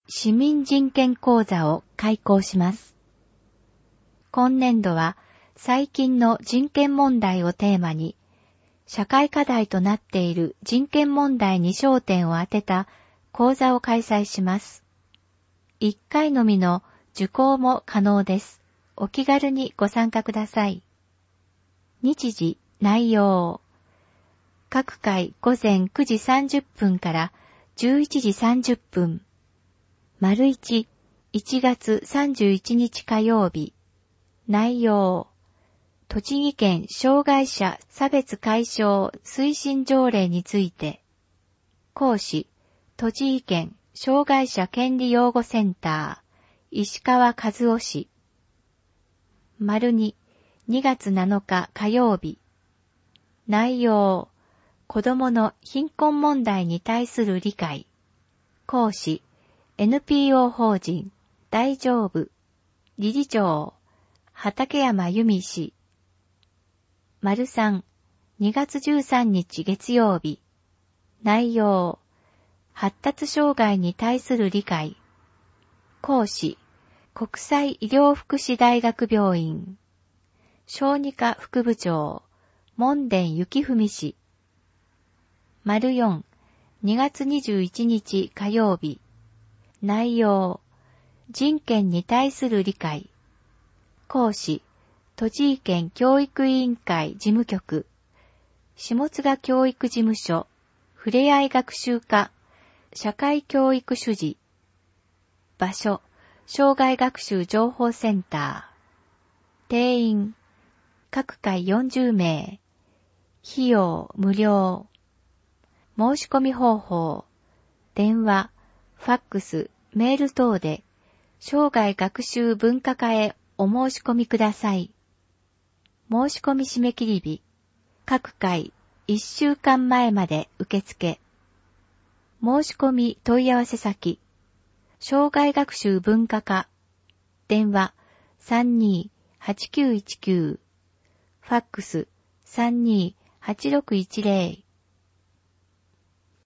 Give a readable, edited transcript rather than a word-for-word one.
市民人権講座を開講します。今年度は最近の人権問題をテーマに、社会課題となっている人権問題に焦点を当てた講座を開催します。1回のみの受講も可能です。お気軽にご参加ください。日時、内容。各回午前9時30分から11時30分。1、1月31日火曜日。内容。栃木県障害者差別解消推進条例について。講師、栃木県障害者権利擁護センター、石川和夫氏。2、2月7日火曜日。内容。子どもの貧困問題に対する理解。講師、NPO 法人、大丈夫。理事長、畠山由美氏。3、2月13日月曜日。内容。発達障害に対する理解。講師、国際医療福祉大学病院。小児科副部長、門田幸文氏。4、2月21日火曜日。内容。人権に対する理解。講師、栃木県教育委員会事務局。下津賀教育事務所。ふれあい学習課。社会教育主事。場所、障害学習情報センター。定員、各回40名。費用無料。申し込み方法。電話、ファックス、メール等で、生涯学習文化課へお申し込みください。申し込み締め切り日。各回1週間前まで受付。申し込み問い合わせ先。生涯学習文化課。電話 32-8919。ファックス 32-8610。